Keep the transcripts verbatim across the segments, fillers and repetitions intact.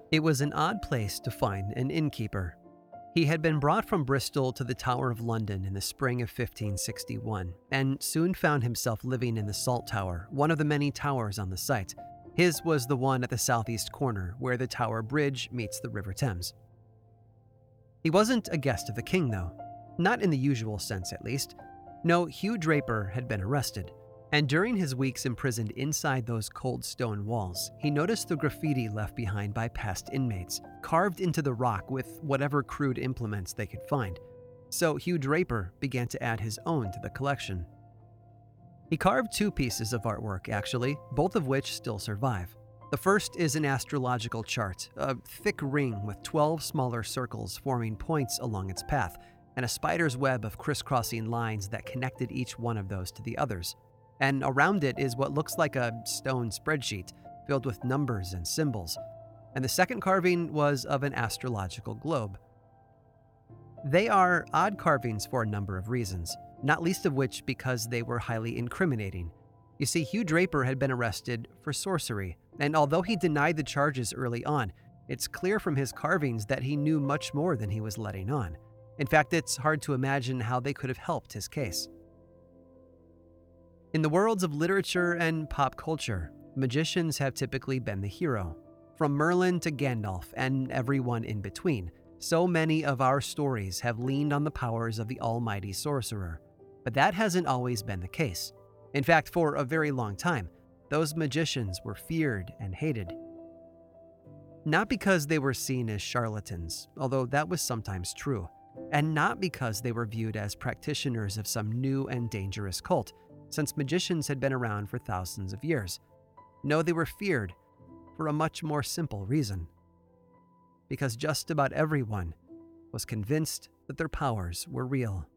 It was an odd place to find an innkeeper. He had been brought from Bristol to the Tower of London in the spring of fifteen sixty-one, and soon found himself living in the Salt Tower, one of the many towers on the site. His was the one at the southeast corner, where the Tower Bridge meets the River Thames. He wasn't a guest of the king, though. Not in the usual sense, at least. No, Hugh Draper had been arrested, and during his weeks imprisoned inside those cold stone walls, he noticed the graffiti left behind by past inmates, carved into the rock with whatever crude implements they could find. So Hugh Draper began to add his own to the collection. He carved two pieces of artwork, actually, both of which still survive. The first is an astrological chart, a thick ring with twelve smaller circles forming points along its path, and a spider's web of crisscrossing lines that connected each one of those to the others. And around it is what looks like a stone spreadsheet filled with numbers and symbols. And the second carving was of an astrological globe. They are odd carvings for a number of reasons, not least of which because they were highly incriminating. You see, Hugh Draper had been arrested for sorcery, and although he denied the charges early on, it's clear from his carvings that he knew much more than he was letting on. In fact, it's hard to imagine how they could have helped his case. In the worlds of literature and pop culture, magicians have typically been the hero. From Merlin to Gandalf and everyone in between, so many of our stories have leaned on the powers of the almighty sorcerer. But that hasn't always been the case. In fact, for a very long time, those magicians were feared and hated. Not because they were seen as charlatans, although that was sometimes true, and not because they were viewed as practitioners of some new and dangerous cult, since magicians had been around for thousands of years. No, they were feared for a much more simple reason. Because just about everyone was convinced that their powers were real.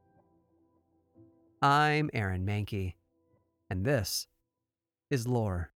I'm Aaron Mahnke, and this is Lore.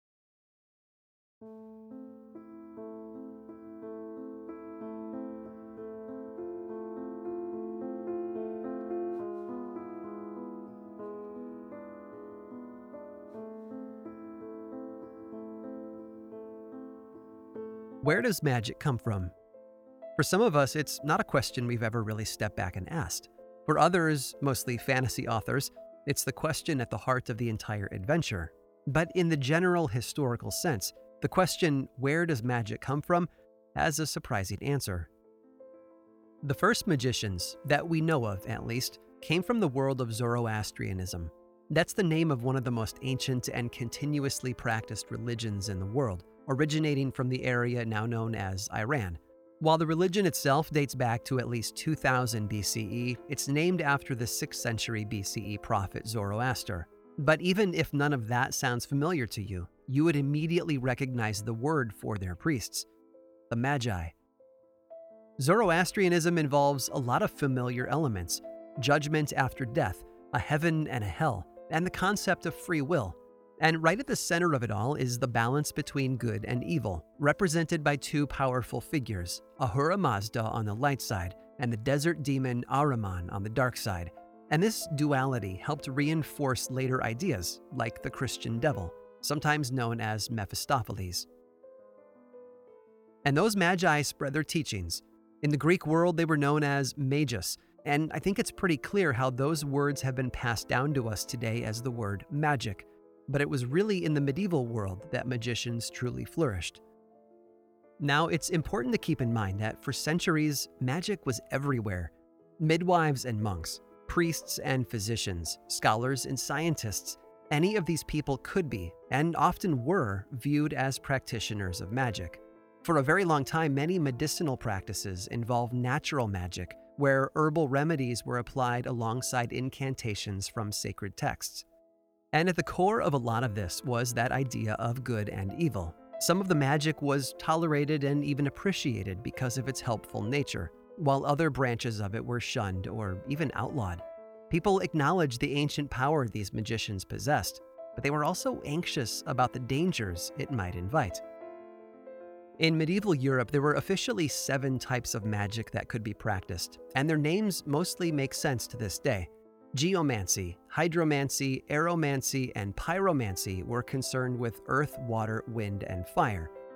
Where does magic come from? For some of us, it's not a question we've ever really stepped back and asked. For others, mostly fantasy authors, it's the question at the heart of the entire adventure. But in the general historical sense, the question, where does magic come from, has a surprising answer. The first magicians, that we know of at least, came from the world of Zoroastrianism. That's the name of one of the most ancient and continuously practiced religions in the world, originating from the area now known as Iran. While the religion itself dates back to at least two thousand B C E, it's named after the sixth century B C E prophet Zoroaster. But even if none of that sounds familiar to you, you would immediately recognize the word for their priests, the Magi. Zoroastrianism involves a lot of familiar elements: judgment after death, a heaven and a hell, and the concept of free will. And right at the center of it all is the balance between good and evil, represented by two powerful figures, Ahura Mazda on the light side and the desert demon Ahriman on the dark side. And this duality helped reinforce later ideas, like the Christian devil, sometimes known as Mephistopheles. And those magi spread their teachings. In the Greek world, they were known as magus, and I think it's pretty clear how those words have been passed down to us today as the word magic. But it was really in the medieval world that magicians truly flourished. Now, it's important to keep in mind that for centuries, magic was everywhere. Midwives and monks, priests and physicians, scholars and scientists, any of these people could be, and often were, viewed as practitioners of magic. For a very long time, many medicinal practices involved natural magic, where herbal remedies were applied alongside incantations from sacred texts. And at the core of a lot of this was that idea of good and evil. Some of the magic was tolerated and even appreciated because of its helpful nature, while other branches of it were shunned or even outlawed. People acknowledged the ancient power these magicians possessed, but they were also anxious about the dangers it might invite. In medieval Europe, there were officially seven types of magic that could be practiced, and their names mostly make sense to this day. Geomancy, hydromancy, aeromancy, and pyromancy were concerned with earth, water, wind, and fire.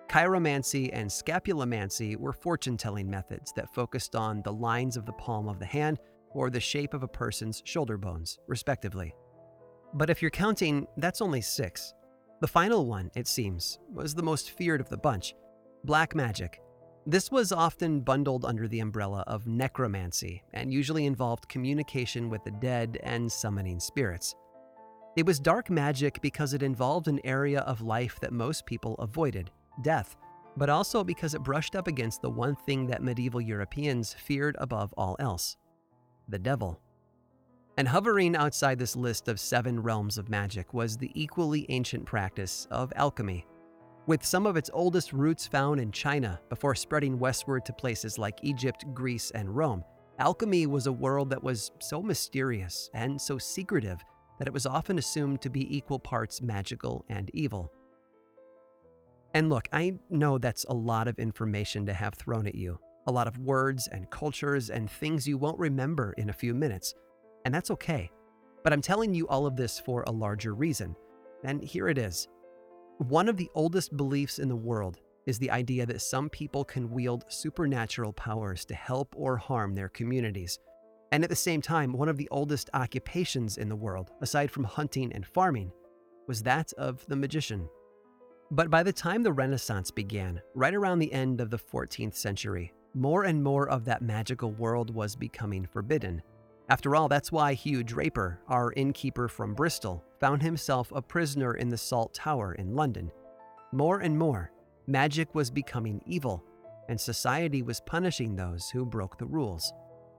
Chiromancy and scapulomancy were fortune-telling methods that focused on the lines of the palm of the hand or the shape of a person's shoulder bones, respectively. But if you're counting, that's only six. The final one, it seems, was the most feared of the bunch: black magic. This was often bundled under the umbrella of necromancy and usually involved communication with the dead and summoning spirits. It was dark magic because it involved an area of life that most people avoided: death, but also because it brushed up against the one thing that medieval Europeans feared above all else: the devil. And hovering outside this list of seven realms of magic was the equally ancient practice of alchemy. With some of its oldest roots found in China before spreading westward to places like Egypt, Greece, and Rome, alchemy was a world that was so mysterious and so secretive that it was often assumed to be equal parts magical and evil. And look, I know that's a lot of information to have thrown at you, a lot of words and cultures and things you won't remember in a few minutes, and that's okay. But I'm telling you all of this for a larger reason, and here it is. One of the oldest beliefs in the world is the idea that some people can wield supernatural powers to help or harm their communities. And at the same time, one of the oldest occupations in the world, aside from hunting and farming, was that of the magician. But by the time the Renaissance began, right around the end of the fourteenth century, more and more of that magical world was becoming forbidden. After all, that's why Hugh Draper, our innkeeper from Bristol, found himself a prisoner in the Salt Tower in London. More and more, magic was becoming evil, and society was punishing those who broke the rules.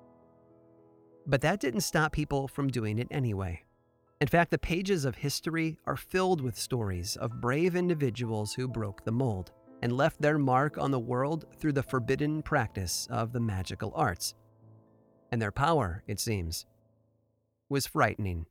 But that didn't stop people from doing it anyway. In fact, the pages of history are filled with stories of brave individuals who broke the mold and left their mark on the world through the forbidden practice of the magical arts. And their power, it seems, was frightening.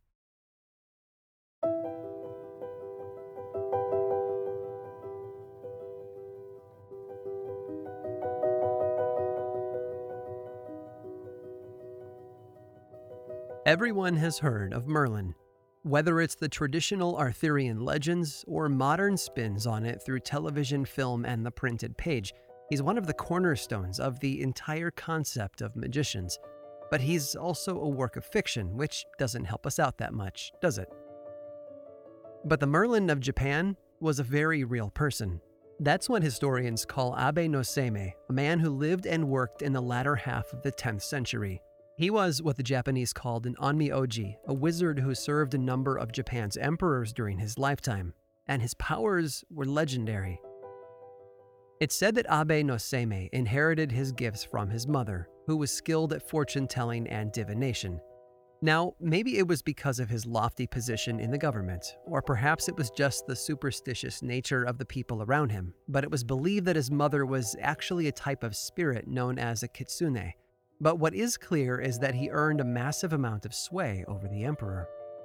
Everyone has heard of Merlin. Whether it's the traditional Arthurian legends or modern spins on it through television, film, and the printed page, he's one of the cornerstones of the entire concept of magicians. But he's also a work of fiction, which doesn't help us out that much, does it? But the Merlin of Japan was a very real person. That's what historians call Abe no Seimei, a man who lived and worked in the latter half of the tenth century. He was what the Japanese called an onmyoji, a wizard who served a number of Japan's emperors during his lifetime, and his powers were legendary. It's said that Abe no Seimei inherited his gifts from his mother, who was skilled at fortune-telling and divination. Now, maybe it was because of his lofty position in the government, or perhaps it was just the superstitious nature of the people around him, but it was believed that his mother was actually a type of spirit known as a kitsune. But what is clear is that he earned a massive amount of sway over the emperor.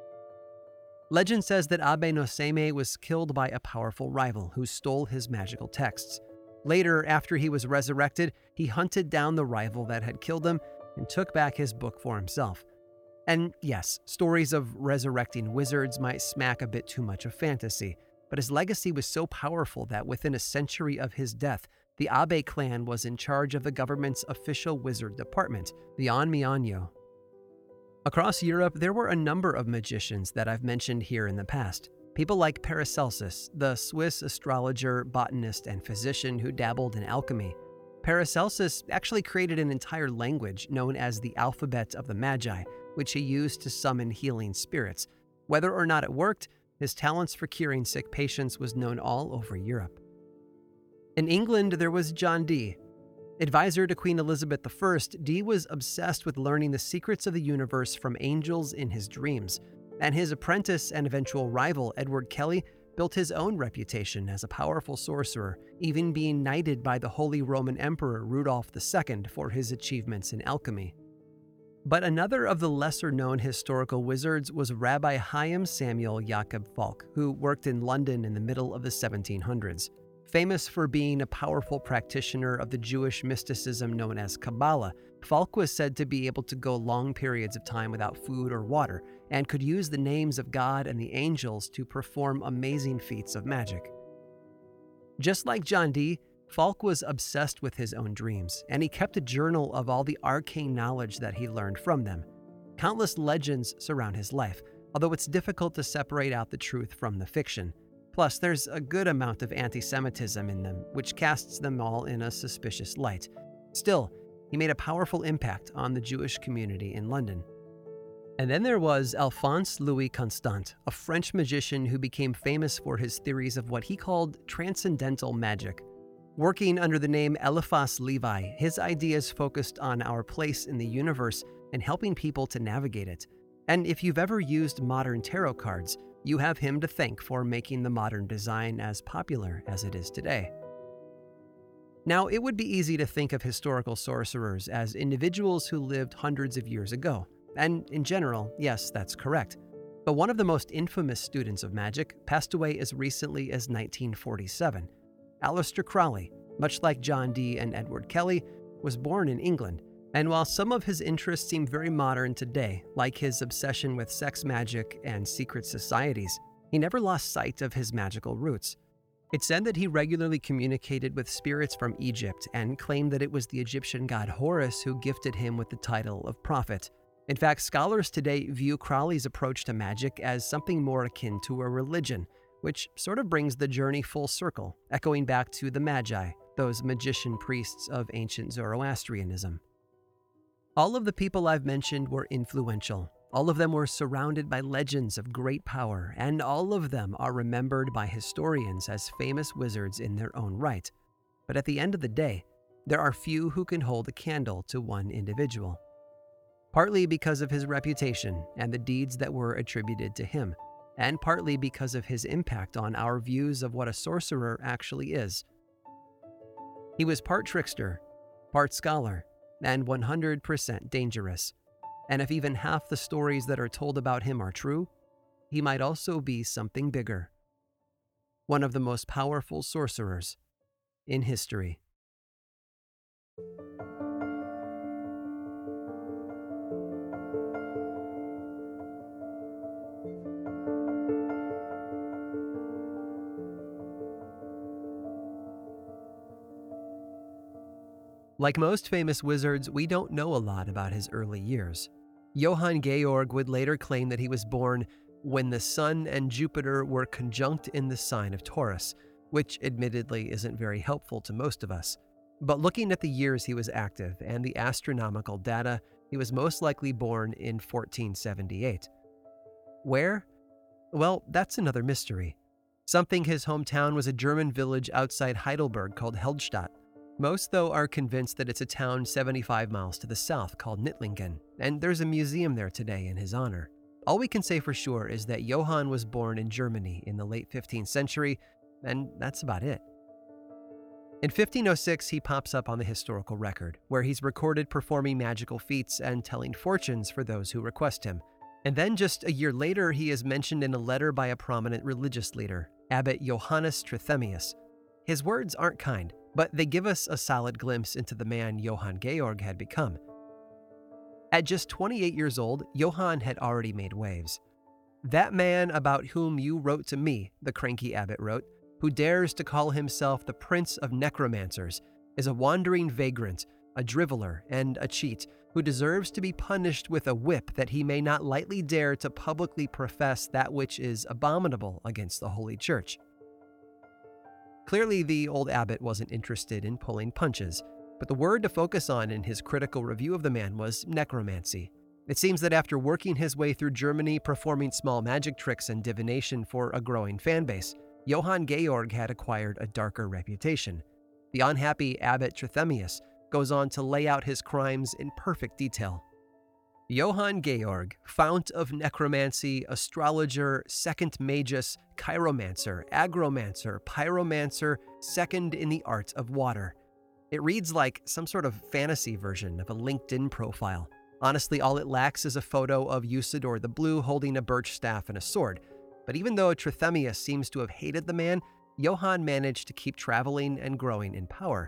Legend says that Abe no Seimei was killed by a powerful rival who stole his magical texts. Later, after he was resurrected, he hunted down the rival that had killed him and took back his book for himself. And yes, stories of resurrecting wizards might smack a bit too much of fantasy, but his legacy was so powerful that within a century of his death, the Abe clan was in charge of the government's official wizard department, the Onmyo. Across Europe, there were a number of magicians that I've mentioned here in the past. People like Paracelsus, the Swiss astrologer, botanist, and physician who dabbled in alchemy. Paracelsus actually created an entire language known as the Alphabet of the Magi, which he used to summon healing spirits. Whether or not it worked, his talents for curing sick patients was known all over Europe. In England, there was John Dee. Advisor to Queen Elizabeth the First, Dee was obsessed with learning the secrets of the universe from angels in his dreams. And his apprentice and eventual rival, Edward Kelly, built his own reputation as a powerful sorcerer, even being knighted by the Holy Roman Emperor Rudolph the Second for his achievements in alchemy. But another of the lesser-known historical wizards was Rabbi Chaim Samuel Jacob Falk, who worked in London in the middle of the seventeen hundreds. Famous for being a powerful practitioner of the Jewish mysticism known as Kabbalah, Falk was said to be able to go long periods of time without food or water, and could use the names of God and the angels to perform amazing feats of magic. Just like John Dee, Falk was obsessed with his own dreams, and he kept a journal of all the arcane knowledge that he learned from them. Countless legends surround his life, although it's difficult to separate out the truth from the fiction. Plus, there's a good amount of anti-Semitism in them, which casts them all in a suspicious light. Still, he made a powerful impact on the Jewish community in London. And then there was Alphonse Louis Constant, a French magician who became famous for his theories of what he called transcendental magic. Working under the name Eliphas Levi, his ideas focused on our place in the universe and helping people to navigate it. And if you've ever used modern tarot cards, you have him to thank for making the modern design as popular as it is today. Now, it would be easy to think of historical sorcerers as individuals who lived hundreds of years ago. And in general, yes, that's correct. But one of the most infamous students of magic passed away as recently as nineteen forty-seven. Aleister Crowley, much like John Dee and Edward Kelly, was born in England. And while some of his interests seem very modern today, like his obsession with sex magic and secret societies, he never lost sight of his magical roots. It's said that he regularly communicated with spirits from Egypt and claimed that it was the Egyptian god Horus who gifted him with the title of prophet. In fact, scholars today view Crowley's approach to magic as something more akin to a religion, which sort of brings the journey full circle, echoing back to the Magi, those magician priests of ancient Zoroastrianism. All of the people I've mentioned were influential. All of them were surrounded by legends of great power, and all of them are remembered by historians as famous wizards in their own right. But at the end of the day, there are few who can hold a candle to one individual. Partly because of his reputation and the deeds that were attributed to him, and partly because of his impact on our views of what a sorcerer actually is. He was part trickster, part scholar, and one hundred percent dangerous. And if even half the stories that are told about him are true, he might also be something bigger. One of the most powerful sorcerers in history. Like most famous wizards, we don't know a lot about his early years. Johann Georg would later claim that he was born when the Sun and Jupiter were conjunct in the sign of Taurus, which admittedly isn't very helpful to most of us. But looking at the years he was active and the astronomical data, he was most likely born in fourteen seventy-eight. Where? Well, that's another mystery. Some think his hometown was a German village outside Heidelberg called Heldstadt. Most, though, are convinced that it's a town seventy-five miles to the south called Nittlingen, and there's a museum there today in his honor. All we can say for sure is that Johann was born in Germany in the late fifteenth century, and that's about it. In fifteen oh six, he pops up on the historical record, where he's recorded performing magical feats and telling fortunes for those who request him. And then just a year later, he is mentioned in a letter by a prominent religious leader, Abbot Johannes Trithemius. His words aren't kind, but they give us a solid glimpse into the man Johann Georg had become. At just twenty-eight years old, Johann had already made waves. "That man about whom you wrote to me," the cranky abbot wrote, "who dares to call himself the prince of necromancers, is a wandering vagrant, a driveler, and a cheat, who deserves to be punished with a whip that he may not lightly dare to publicly profess that which is abominable against the Holy Church." Clearly, the old abbot wasn't interested in pulling punches, but the word to focus on in his critical review of the man was necromancy. It seems that after working his way through Germany performing small magic tricks and divination for a growing fan base, Johann Georg had acquired a darker reputation. The unhappy Abbot Trithemius goes on to lay out his crimes in perfect detail. Johann Georg, fount of necromancy, astrologer, second magus, chiromancer, agromancer, pyromancer, second in the art of water. It reads like some sort of fantasy version of a LinkedIn profile. Honestly, all it lacks is a photo of Usador the Blue holding a birch staff and a sword. But even though Trithemius seems to have hated the man, Johann managed to keep traveling and growing in power.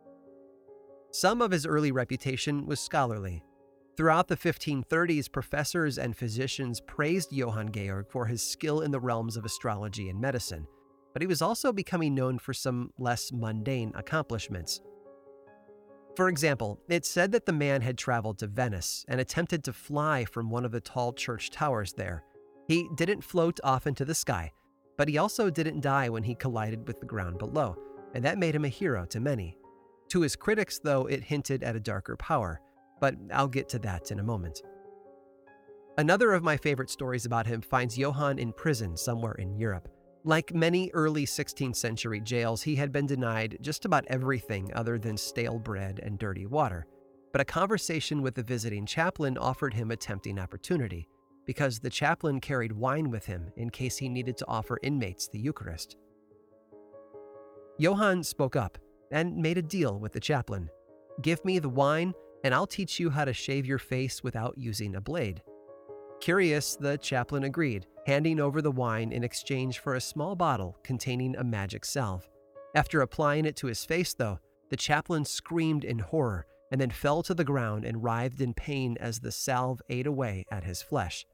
Some of his early reputation was scholarly. Throughout the fifteen thirties, professors and physicians praised Johann Georg for his skill in the realms of astrology and medicine. but he was also becoming known for some less mundane accomplishments. For example, it's said that the man had traveled to Venice and attempted to fly from one of the tall church towers there. He didn't float off into the sky, but he also didn't die when he collided with the ground below, and that made him a hero to many. To his critics, though, it hinted at a darker power, but I'll get to that in a moment. Another of my favorite stories about him finds Johann in prison somewhere in Europe. Like many early sixteenth century jails, he had been denied just about everything other than stale bread and dirty water. But a conversation with the visiting chaplain offered him a tempting opportunity, because the chaplain carried wine with him in case he needed to offer inmates the Eucharist. Johann spoke up and made a deal with the chaplain. "Give me the wine, and I'll teach you how to shave your face without using a blade." Curious, the chaplain agreed, handing over the wine in exchange for a small bottle containing a magic salve. After applying it to his face, though, the chaplain screamed in horror and then fell to the ground and writhed in pain as the salve ate away at his flesh.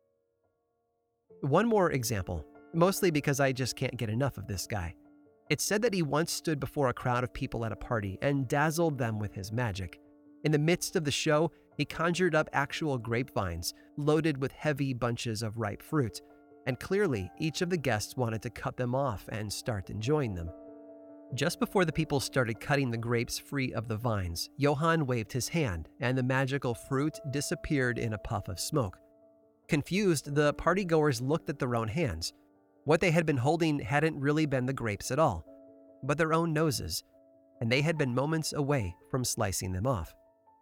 One more example, mostly because I just can't get enough of this guy. It's said that he once stood before a crowd of people at a party and dazzled them with his magic. In the midst of the show, he conjured up actual grapevines loaded with heavy bunches of ripe fruit, and clearly each of the guests wanted to cut them off and start enjoying them. Just before the people started cutting the grapes free of the vines, Johann waved his hand, and the magical fruit disappeared in a puff of smoke. Confused, the partygoers looked at their own hands. What they had been holding hadn't really been the grapes at all, but their own noses, and they had been moments away from slicing them off.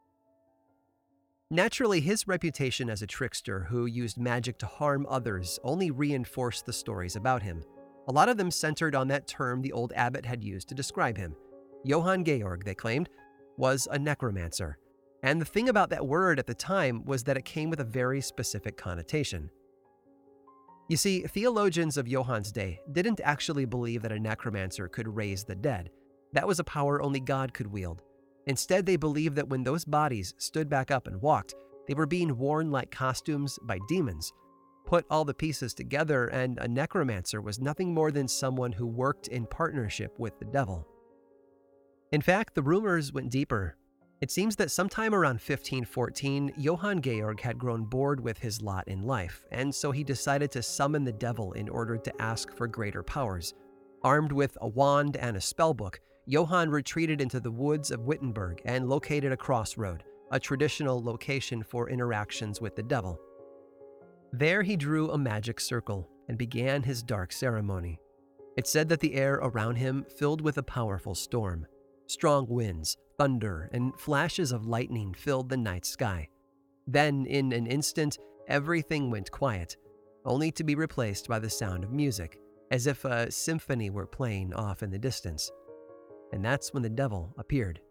Naturally, his reputation as a trickster who used magic to harm others only reinforced the stories about him. A lot of them centered on that term the old abbot had used to describe him. Johann Georg, they claimed, was a necromancer. And the thing about that word at the time was that it came with a very specific connotation. You see, theologians of Johann's day didn't actually believe that a necromancer could raise the dead. That was a power only God could wield. Instead, they believed that when those bodies stood back up and walked, they were being worn like costumes by demons. Put all the pieces together, and a necromancer was nothing more than someone who worked in partnership with the devil. In fact, the rumors went deeper. It seems that sometime around fifteen fourteen, Johann Georg had grown bored with his lot in life, and so he decided to summon the devil in order to ask for greater powers. Armed with a wand and a spellbook, Johann retreated into the woods of Wittenberg and located a crossroad, a traditional location for interactions with the devil. There he drew a magic circle and began his dark ceremony. It's said that the air around him filled with a powerful storm. Strong winds, thunder, and flashes of lightning filled the night sky. Then, in an instant, everything went quiet, only to be replaced by the sound of music, as if a symphony were playing off in the distance. And that's when the devil appeared.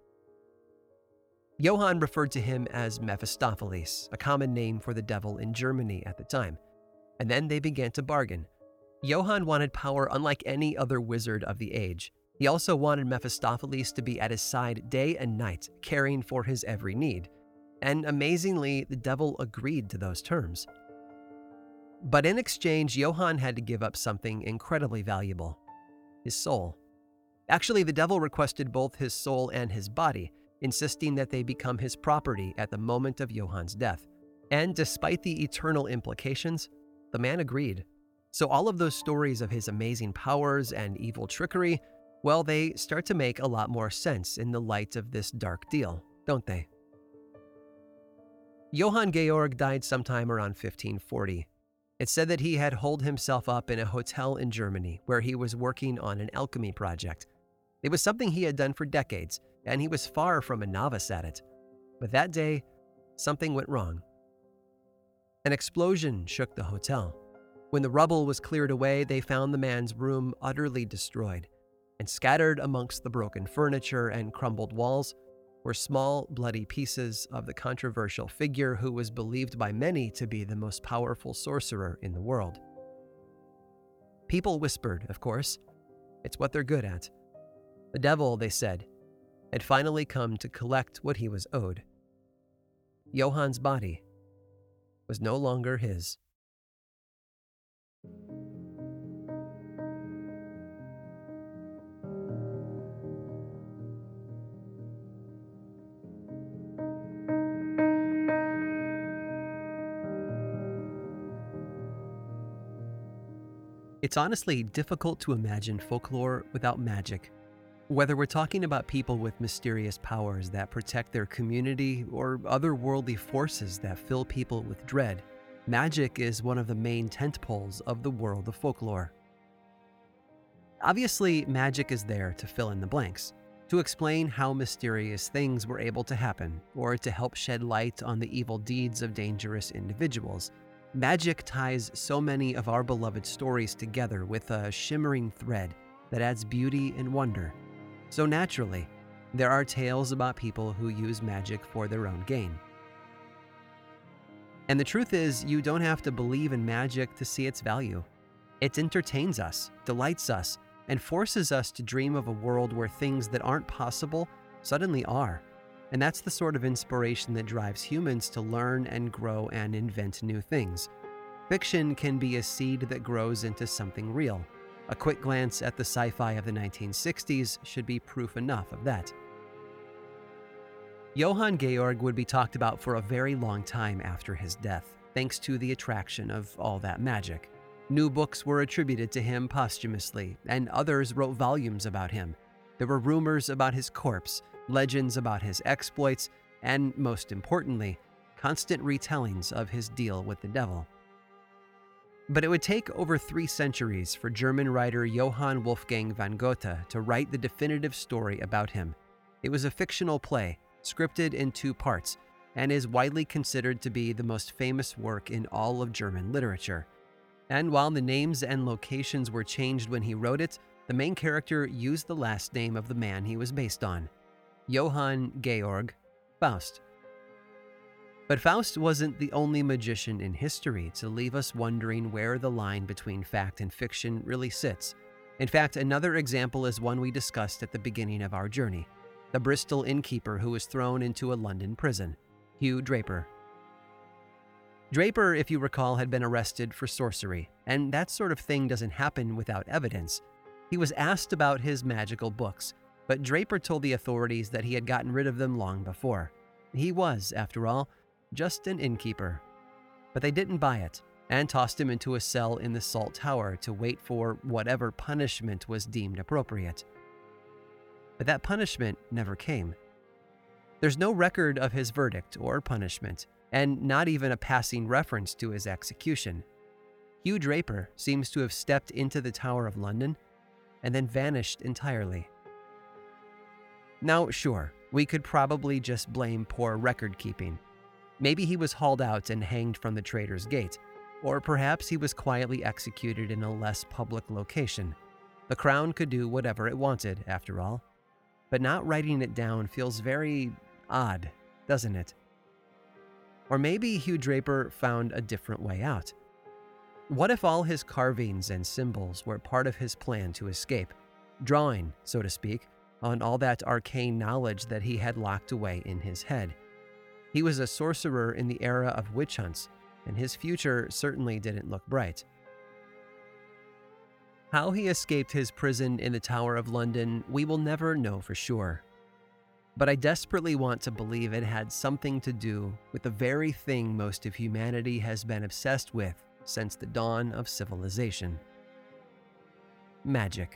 Johann referred to him as Mephistopheles, a common name for the devil in Germany at the time. And then they began to bargain. Johann wanted power unlike any other wizard of the age. He also wanted Mephistopheles to be at his side day and night, caring for his every need. And amazingly, the devil agreed to those terms. But in exchange, Johann had to give up something incredibly valuable: his soul. Actually, the devil requested both his soul and his body, insisting that they become his property at the moment of Johann's death. And despite the eternal implications, the man agreed. So all of those stories of his amazing powers and evil trickery, well, they start to make a lot more sense in the light of this dark deal, don't they? Johann Georg died sometime around fifteen forty. It's said that he had holed himself up in a hotel in Germany where he was working on an alchemy project. It was something he had done for decades, and he was far from a novice at it. But that day, something went wrong. An explosion shook the hotel. When the rubble was cleared away, they found the man's room utterly destroyed, and scattered amongst the broken furniture and crumbled walls were small, bloody pieces of the controversial figure who was believed by many to be the most powerful sorcerer in the world. People whispered, of course. It's what they're good at. The devil, they said, had finally come to collect what he was owed. Johann's body was no longer his. It's honestly difficult to imagine folklore without magic. Whether we're talking about people with mysterious powers that protect their community or otherworldly forces that fill people with dread, magic is one of the main tentpoles of the world of folklore. Obviously, magic is there to fill in the blanks, to explain how mysterious things were able to happen, or to help shed light on the evil deeds of dangerous individuals. Magic ties so many of our beloved stories together with a shimmering thread that adds beauty and wonder. So naturally, there are tales about people who use magic for their own gain. And the truth is, you don't have to believe in magic to see its value. It entertains us, delights us, and forces us to dream of a world where things that aren't possible suddenly are. And that's the sort of inspiration that drives humans to learn and grow and invent new things. Fiction can be a seed that grows into something real. A quick glance at the sci-fi of the nineteen sixties should be proof enough of that. Johann Georg would be talked about for a very long time after his death, thanks to the attraction of all that magic. New books were attributed to him posthumously, and others wrote volumes about him. There were rumors about his corpse, legends about his exploits, and, most importantly, constant retellings of his deal with the devil. But it would take over three centuries for German writer Johann Wolfgang von Goethe to write the definitive story about him. It was a fictional play, scripted in two parts, and is widely considered to be the most famous work in all of German literature. And while the names and locations were changed when he wrote it, the main character used the last name of the man he was based on, Johann Georg Faust. But Faust wasn't the only magician in history to leave us wondering where the line between fact and fiction really sits. In fact, another example is one we discussed at the beginning of our journey, the Bristol innkeeper who was thrown into a London prison, Hugh Draper. Draper, if you recall, had been arrested for sorcery, and that sort of thing doesn't happen without evidence. He was asked about his magical books, but Draper told the authorities that he had gotten rid of them long before. He was, after all, just an innkeeper. But they didn't buy it, and tossed him into a cell in the Salt Tower to wait for whatever punishment was deemed appropriate. But that punishment never came. There's no record of his verdict or punishment, and not even a passing reference to his execution. Hugh Draper seems to have stepped into the Tower of London and then vanished entirely. Now, sure, we could probably just blame poor record keeping. Maybe he was hauled out and hanged from the Traitor's Gate, or perhaps he was quietly executed in a less public location. The Crown could do whatever it wanted, after all. But not writing it down feels very odd, doesn't it? Or maybe Hugh Draper found a different way out. What if all his carvings and symbols were part of his plan to escape, drawing, so to speak, on all that arcane knowledge that he had locked away in his head? He was a sorcerer in the era of witch hunts, and his future certainly didn't look bright. How he escaped his prison in the Tower of London, we will never know for sure. But I desperately want to believe it had something to do with the very thing most of humanity has been obsessed with since the dawn of civilization: magic.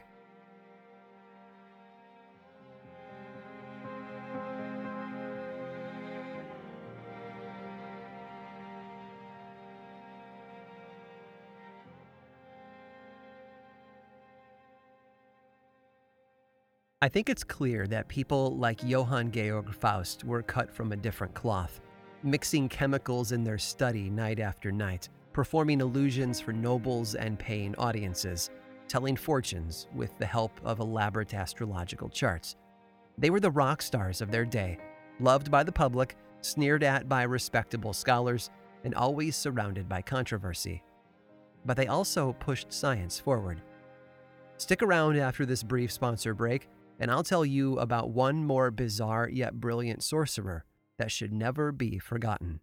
I think it's clear that people like Johann Georg Faust were cut from a different cloth, mixing chemicals in their study night after night, performing illusions for nobles and paying audiences, telling fortunes with the help of elaborate astrological charts. They were the rock stars of their day, loved by the public, sneered at by respectable scholars, and always surrounded by controversy. But they also pushed science forward. Stick around after this brief sponsor break, and I'll tell you about one more bizarre yet brilliant sorcerer that should never be forgotten.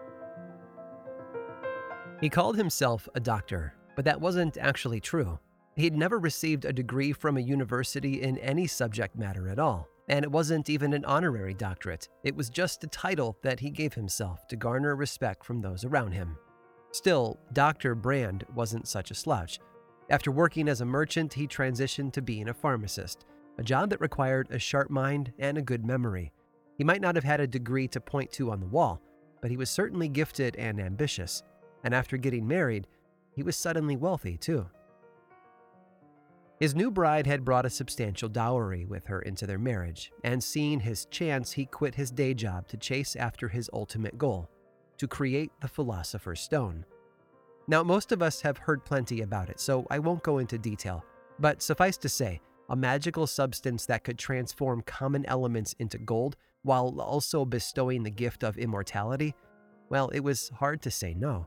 He called himself a doctor, but that wasn't actually true. He'd never received a degree from a university in any subject matter at all, and it wasn't even an honorary doctorate. It was just a title that he gave himself to garner respect from those around him. Still, Doctor Brand wasn't such a slouch. After working as a merchant, he transitioned to being a pharmacist, a job that required a sharp mind and a good memory. He might not have had a degree to point to on the wall, but he was certainly gifted and ambitious. And after getting married, he was suddenly wealthy too. His new bride had brought a substantial dowry with her into their marriage, and seeing his chance, he quit his day job to chase after his ultimate goal, to create the Philosopher's Stone. Now, most of us have heard plenty about it, so I won't go into detail, but suffice to say, a magical substance that could transform common elements into gold while also bestowing the gift of immortality, well, it was hard to say no.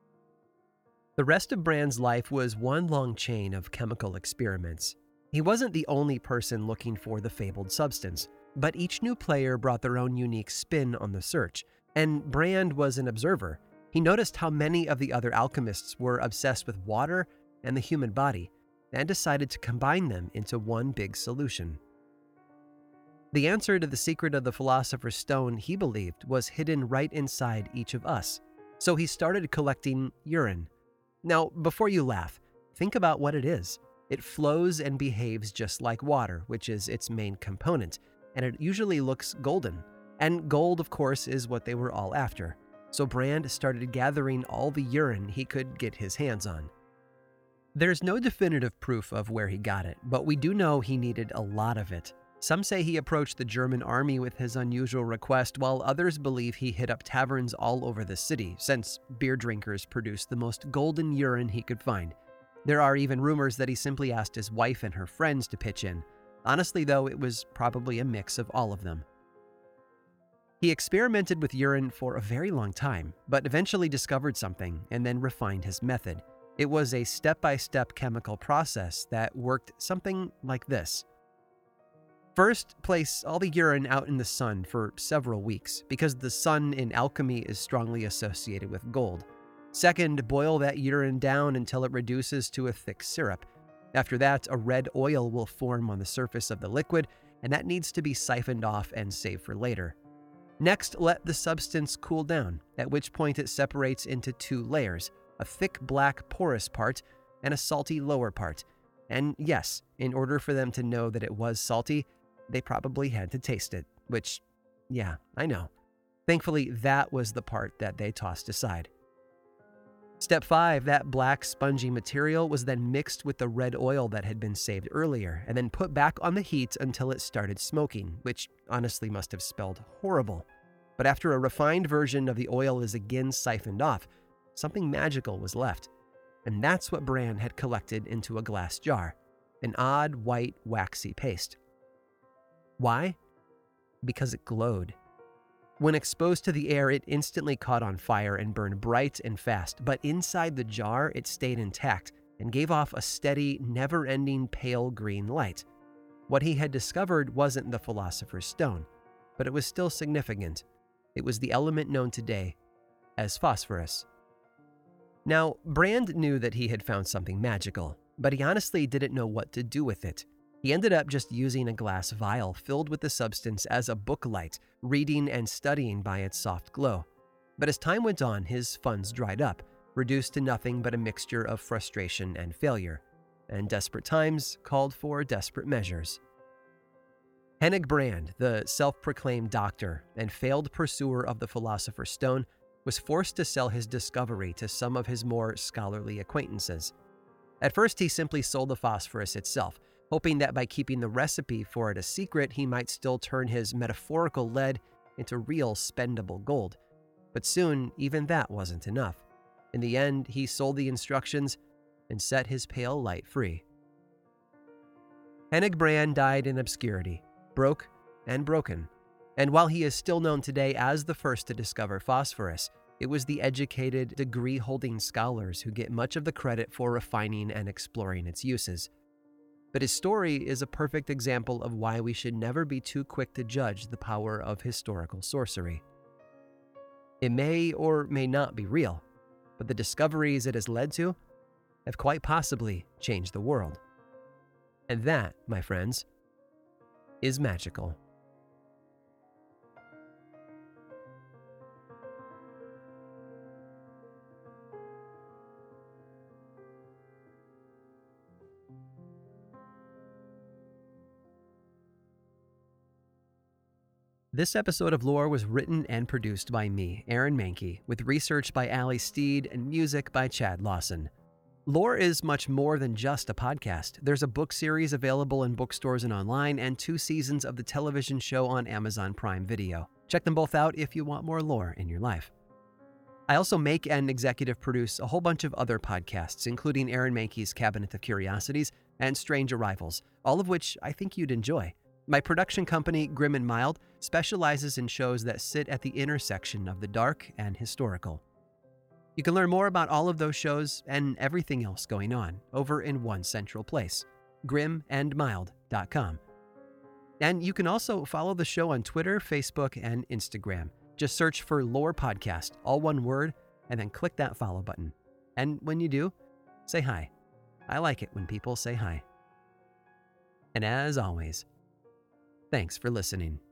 The rest of Brand's life was one long chain of chemical experiments. He wasn't the only person looking for the fabled substance, but each new player brought their own unique spin on the search, and Brand was an observer. He noticed how many of the other alchemists were obsessed with water and the human body, and decided to combine them into one big solution. The answer to the secret of the Philosopher's Stone, he believed, was hidden right inside each of us, so he started collecting urine. Now, before you laugh, think about what it is. It flows and behaves just like water, which is its main component, and it usually looks golden. And gold, of course, is what they were all after. So Brand started gathering all the urine he could get his hands on. There's no definitive proof of where he got it, but we do know he needed a lot of it. Some say he approached the German army with his unusual request, while others believe he hit up taverns all over the city, since beer drinkers produced the most golden urine he could find. There are even rumors that he simply asked his wife and her friends to pitch in. Honestly, though, it was probably a mix of all of them. He experimented with urine for a very long time, but eventually discovered something and then refined his method. It was a step-by-step chemical process that worked something like this. First, place all the urine out in the sun for several weeks, because the sun in alchemy is strongly associated with gold. Second, boil that urine down until it reduces to a thick syrup. After that, a red oil will form on the surface of the liquid, and that needs to be siphoned off and saved for later. Next, let the substance cool down, at which point it separates into two layers, a thick black porous part and a salty lower part. And yes, in order for them to know that it was salty, they probably had to taste it, which, yeah, I know. Thankfully, that was the part that they tossed aside. Step five, that black spongy material was then mixed with the red oil that had been saved earlier, and then put back on the heat until it started smoking, which honestly must have smelled horrible. But after a refined version of the oil is again siphoned off, something magical was left. And that's what Brand had collected into a glass jar, an odd white waxy paste. Why? Because it glowed. When exposed to the air, it instantly caught on fire and burned bright and fast, but inside the jar, it stayed intact and gave off a steady, never-ending pale green light. What he had discovered wasn't the Philosopher's Stone, but it was still significant. It was the element known today as phosphorus. Now, Brand knew that he had found something magical, but he honestly didn't know what to do with it. He ended up just using a glass vial filled with the substance as a book light, reading and studying by its soft glow. But as time went on, his funds dried up, reduced to nothing but a mixture of frustration and failure. And desperate times called for desperate measures. Hennig Brand, the self-proclaimed doctor and failed pursuer of the Philosopher's Stone, was forced to sell his discovery to some of his more scholarly acquaintances. At first, he simply sold the phosphorus itself, hoping that by keeping the recipe for it a secret, he might still turn his metaphorical lead into real spendable gold. But soon, even that wasn't enough. In the end, he sold the instructions and set his pale light free. Hennig Brand died in obscurity, broke and broken. And while he is still known today as the first to discover phosphorus, it was the educated, degree-holding scholars who get much of the credit for refining and exploring its uses. But his story is a perfect example of why we should never be too quick to judge the power of historical sorcery. It may or may not be real, but the discoveries it has led to have quite possibly changed the world. And that, my friends, is magical. This episode of Lore was written and produced by me, Aaron Mahnke, with research by Ali Steed and music by Chad Lawson. Lore is much more than just a podcast. There's a book series available in bookstores and online, and two seasons of the television show on Amazon Prime Video. Check them both out if you want more lore in your life. I also make and executive produce a whole bunch of other podcasts, including Aaron Mahnke's Cabinet of Curiosities and Strange Arrivals, all of which I think you'd enjoy. My production company, Grim and Mild, specializes in shows that sit at the intersection of the dark and historical. You can learn more about all of those shows and everything else going on over in one central place, grim and mild dot com. And you can also follow the show on Twitter, Facebook, and Instagram. Just search for Lore Podcast, all one word, and then click that follow button. And when you do, say hi. I like it when people say hi. And as always, thanks for listening.